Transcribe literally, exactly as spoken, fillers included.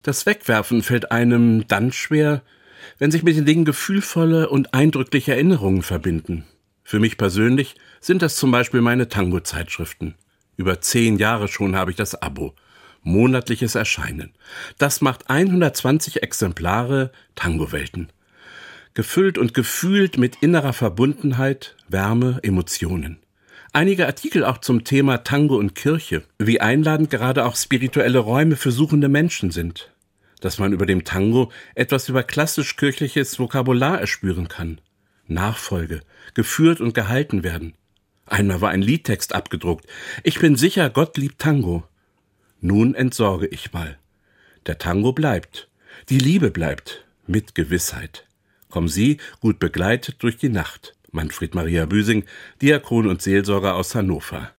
Das Wegwerfen fällt einem dann schwer, wenn sich mit den Dingen gefühlvolle und eindrückliche Erinnerungen verbinden. Für mich persönlich sind das zum Beispiel meine Tango-Zeitschriften. Über zehn Jahre schon habe ich das Abo. Monatliches Erscheinen. Das macht hundertzwanzig Exemplare Tango-Welten. Gefüllt und gefühlt mit innerer Verbundenheit, Wärme, Emotionen. Einige Artikel auch zum Thema Tango und Kirche, wie einladend gerade auch spirituelle Räume für suchende Menschen sind. Dass man über dem Tango etwas über klassisch-kirchliches Vokabular erspüren kann. Nachfolge, geführt und gehalten werden. Einmal war ein Liedtext abgedruckt. Ich bin sicher, Gott liebt Tango. Nun entsorge ich mal. Der Tango bleibt. Die Liebe bleibt. Mit Gewissheit. Kommen Sie gut begleitet durch die Nacht. Manfred Maria Büsing, Diakon und Seelsorger aus Hannover.